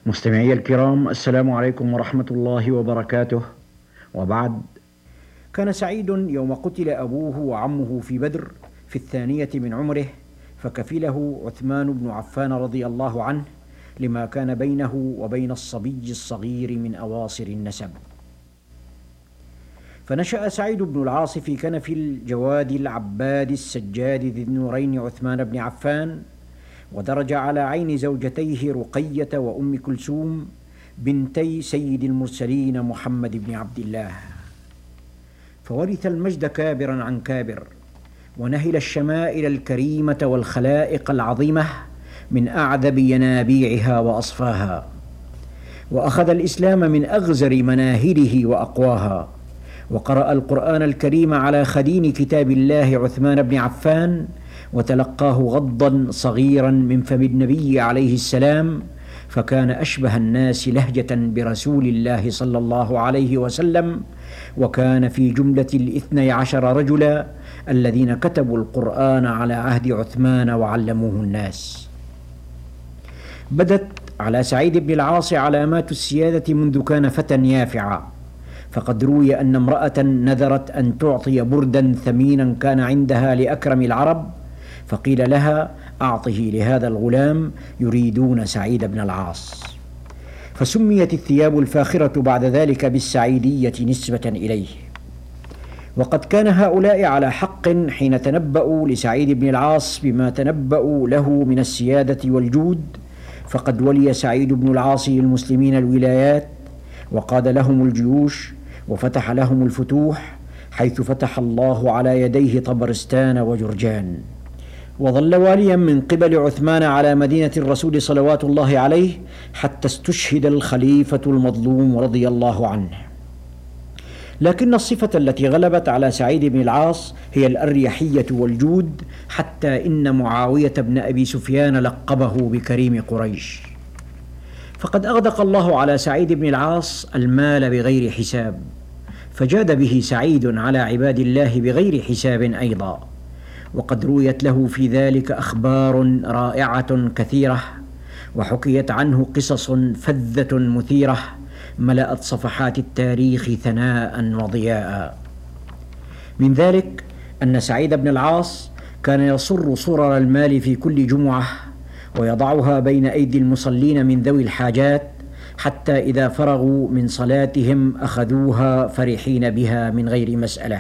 مستمعي الكرام، السلام عليكم ورحمة الله وبركاته. وبعد، كان سعيد يوم قتل أبوه وعمه في بدر في 2 من عمره، فكفله عثمان بن عفان رضي الله عنه لما كان بينه وبين الصبي الصغير من أواصر النسب. فنشأ سعيد بن العاص في كنف الجواد العباد السجاد ذي النورين عثمان بن عفان، ودرج على عين زوجتيه رقية وأم كلثوم بنتي سيد المرسلين محمد بن عبد الله، فورث المجد كابرا عن كابر، ونهل الشمائل الكريمة والخلائق العظيمة من أعذب ينابيعها وأصفاها، وأخذ الإسلام من أغزر مناهله وأقواها، وقرأ القرآن الكريم على خدين كتاب الله عثمان بن عفان، وتلقاه غضا صغيرا من فم النبي عليه السلام، فكان أشبه الناس لهجة برسول الله صلى الله عليه وسلم، وكان في جملة 12 رجلا الذين كتبوا القرآن على عهد عثمان وعلموه الناس. بدت على سعيد بن العاص علامات السيادة منذ كان فتى يافعا، فقد روي أن امرأة نذرت أن تعطي بردا ثمينا كان عندها لأكرم العرب، فقيل لها: أعطه لهذا الغلام، يريدون سعيد بن العاص. فسميت الثياب الفاخرة بعد ذلك بالسعيدية نسبة إليه. وقد كان هؤلاء على حق حين تنبأوا لسعيد بن العاص بما تنبأوا له من السيادة والجود، فقد ولي سعيد بن العاص للمسلمين الولايات، وقاد لهم الجيوش، وفتح لهم الفتوح، حيث فتح الله على يديه طبرستان وجرجان، وظل واليا من قبل عثمان على مدينة الرسول صلوات الله عليه حتى استشهد الخليفة المظلوم رضي الله عنه. لكن الصفة التي غلبت على سعيد بن العاص هي الأريحية والجود، حتى إن معاوية بن أبي سفيان لقبه بكريم قريش. فقد أغدق الله على سعيد بن العاص المال بغير حساب، فجاد به سعيد على عباد الله بغير حساب أيضا، وقد رويت له في ذلك أخبار رائعة كثيرة، وحكيت عنه قصص فذة مثيرة ملأت صفحات التاريخ ثناء وضياء. من ذلك أن سعيد بن العاص كان يصر صرر المال في كل جمعة، ويضعها بين أيدي المصلين من ذوي الحاجات، حتى إذا فرغوا من صلاتهم أخذوها فرحين بها من غير مسألة.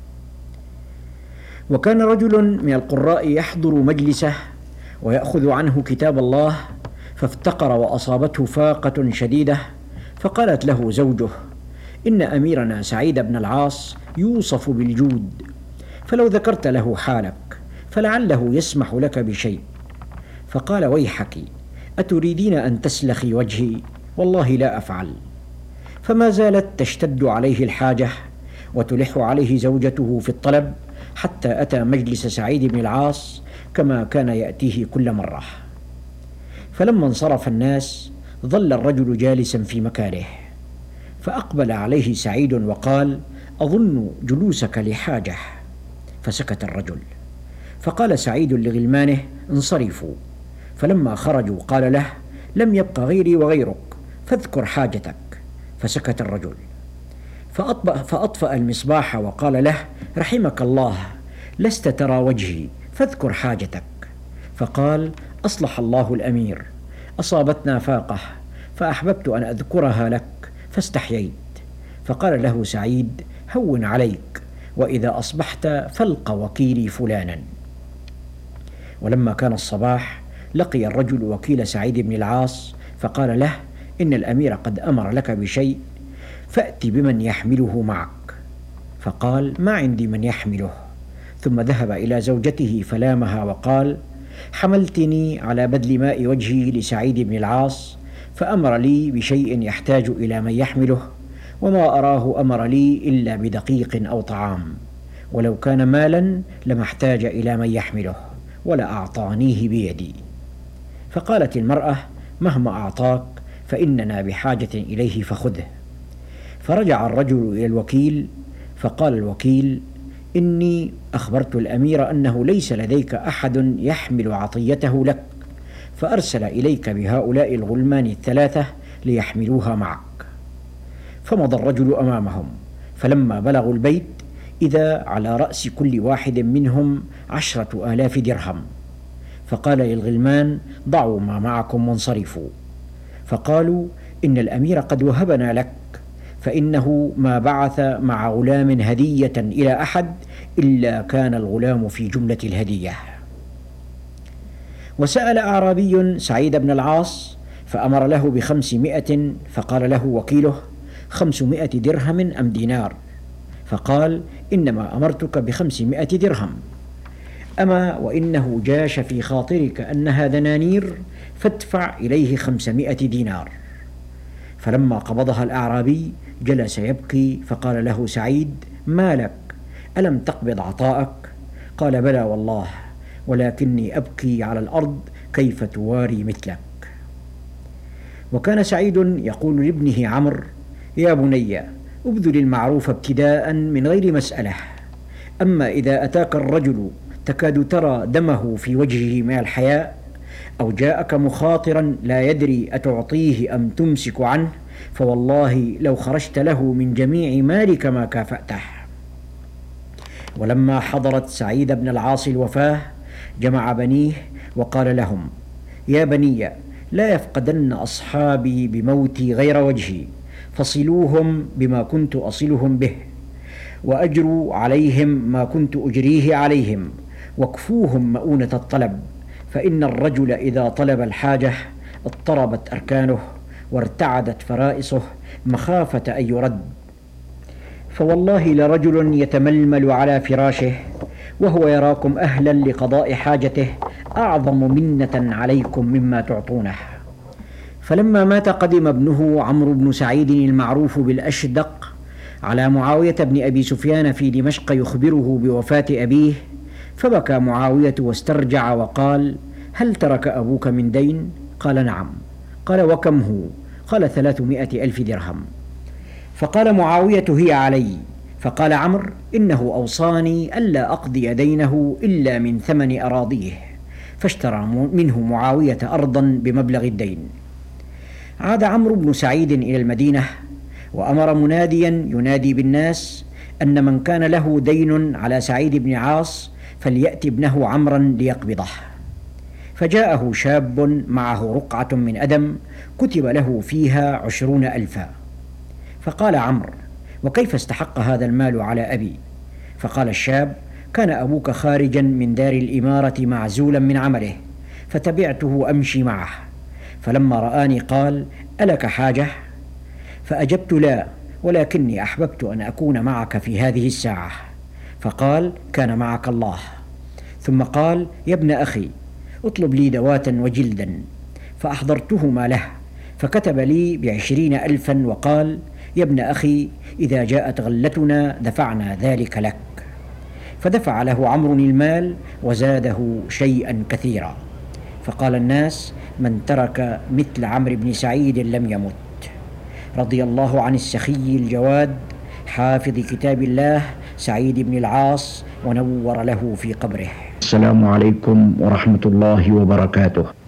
وكان رجل من القراء يحضر مجلسه ويأخذ عنه كتاب الله، فافتقر وأصابته فاقة شديدة، فقالت له زوجه: إن أميرنا سعيد بن العاص يوصف بالجود، فلو ذكرت له حالك فلعله يسمح لك بشيء. فقال: ويحك، أتريدين أن تسلخي وجهي؟ والله لا أفعل. فما زالت تشتد عليه الحاجة وتلح عليه زوجته في الطلب، حتى أتى مجلس سعيد بن العاص كما كان يأتيه كل مرة. فلما انصرف الناس ظل الرجل جالسا في مكانه، فأقبل عليه سعيد وقال: أظن جلوسك لحاجة. فسكت الرجل، فقال سعيد لغلمانه: انصرفوا. فلما خرجوا قال له: لم يبق غيري وغيرك، فاذكر حاجتك. فسكت الرجل، فأطفأ المصباح وقال له: رحمك الله، لست ترى وجهي، فاذكر حاجتك. فقال: أصلح الله الأمير، أصابتنا فاقة، فأحببت أن أذكرها لك فاستحييت. فقال له سعيد: هون عليك، وإذا أصبحت فالق وكيلي فلانا. ولما كان الصباح لقي الرجل وكيل سعيد بن العاص، فقال له: إن الأمير قد أمر لك بشيء، فأت بمن يحمله معك. فقال: ما عندي من يحمله. ثم ذهب إلى زوجته فلامها وقال: حملتني على بذل ماء وجهي لسعيد بن العاص، فأمر لي بشيء يحتاج إلى من يحمله، وما أراه أمر لي إلا بدقيق أو طعام، ولو كان مالا لما احتاج إلى من يحمله، ولأعطانيه بيدي. فقالت المرأة: مهما أعطاك فإننا بحاجة إليه فخذه. فرجع الرجل إلى الوكيل، فقال الوكيل: إني أخبرت الأمير أنه ليس لديك أحد يحمل عطيته لك، فأرسل إليك بهؤلاء الغلمان الثلاثة ليحملوها معك. فمضى الرجل أمامهم، فلما بلغوا البيت إذا على رأس كل واحد منهم 10,000 درهم، فقال للغلمان: ضعوا ما معكم وانصرفوا. فقالوا: إن الأمير قد وهبنا لك، فإنه ما بعث مع غلام هدية إلى أحد إلا كان الغلام في جملة الهدية. وسأل أعرابي سعيد بن العاص فأمر له ب500، فقال له وكيله: 500 درهم أم دينار؟ فقال: إنما أمرتك ب500 درهم، أما وإنه جاش في خاطرك أنها دنانير فادفع إليه 500 دينار. فلما قبضها الأعرابي جلس يبكي، فقال له سعيد: ما لك؟ ألم تقبض عطاءك؟ قال: بلى والله، ولكني أبكي على الأرض كيف تواري مثلك. وكان سعيد يقول لابنه عمرو: يا بني، ابذل المعروف ابتداء من غير مسألة، أما إذا أتاك الرجل تكاد ترى دمه في وجهه من الحياء، أو جاءك مخاطرا لا يدري أتعطيه أم تمسك عنه، فوالله لو خرجت له من جميع مالك ما كافأته. ولما حضرت سعيد بن العاص الوفاة جمع بنيه وقال لهم: يا بني، لا يفقدن أصحابي بموتي غير وجهي، فصلوهم بما كنت أصلهم به، وأجروا عليهم ما كنت أجريه عليهم، واكفوهم مؤونة الطلب، فإن الرجل إذا طلب الحاجة اضطربت أركانه وارتعدت فرائصه مخافة أن يرد. فوالله لرجل يتململ على فراشه وهو يراكم أهلا لقضاء حاجته أعظم منة عليكم مما تعطونه. فلما مات قدم ابنه عمرو بن سعيد المعروف بالأشدق على معاوية بن أبي سفيان في دمشق يخبره بوفاة أبيه، فبكى معاوية واسترجع وقال: هل ترك أبوك من دين؟ قال: نعم. قال: وكم هو؟ قال: 300,000 درهم. فقال معاوية: هي علي. فقال عمرو: إنه أوصاني ألا أقضي دينه إلا من ثمن أراضيه، فاشترى منه معاوية أرضا بمبلغ الدين. عاد عمرو بن سعيد إلى المدينة وأمر مناديا ينادي بالناس أن من كان له دين على سعيد بن عاص فليأتي ابنه عمرا ليقبضه. فجاءه شاب معه رقعة من أدم كتب له فيها 20,000. فقال عمرو: وكيف استحق هذا المال على أبي؟ فقال الشاب: كان أبوك خارجا من دار الإمارة معزولا من عمله، فتبعته أمشي معه، فلما رآني قال: ألك حاجة؟ فأجبت: لا، ولكني أحببت أن أكون معك في هذه الساعة. فقال: كان معك الله. ثم قال: يا ابن أخي، اطلب لي دواة وجلدا، فأحضرتهما له، فكتب لي ب20,000 وقال: يا ابن أخي، إذا جاءت غلتنا دفعنا ذلك لك. فدفع له عمرو المال وزاده شيئا كثيرا. فقال الناس: من ترك مثل عمرو بن سعيد لم يمت. رضي الله عن السخي الجواد حافظ كتاب الله سعيد بن العاص ونور له في قبره. السلام عليكم ورحمة الله وبركاته.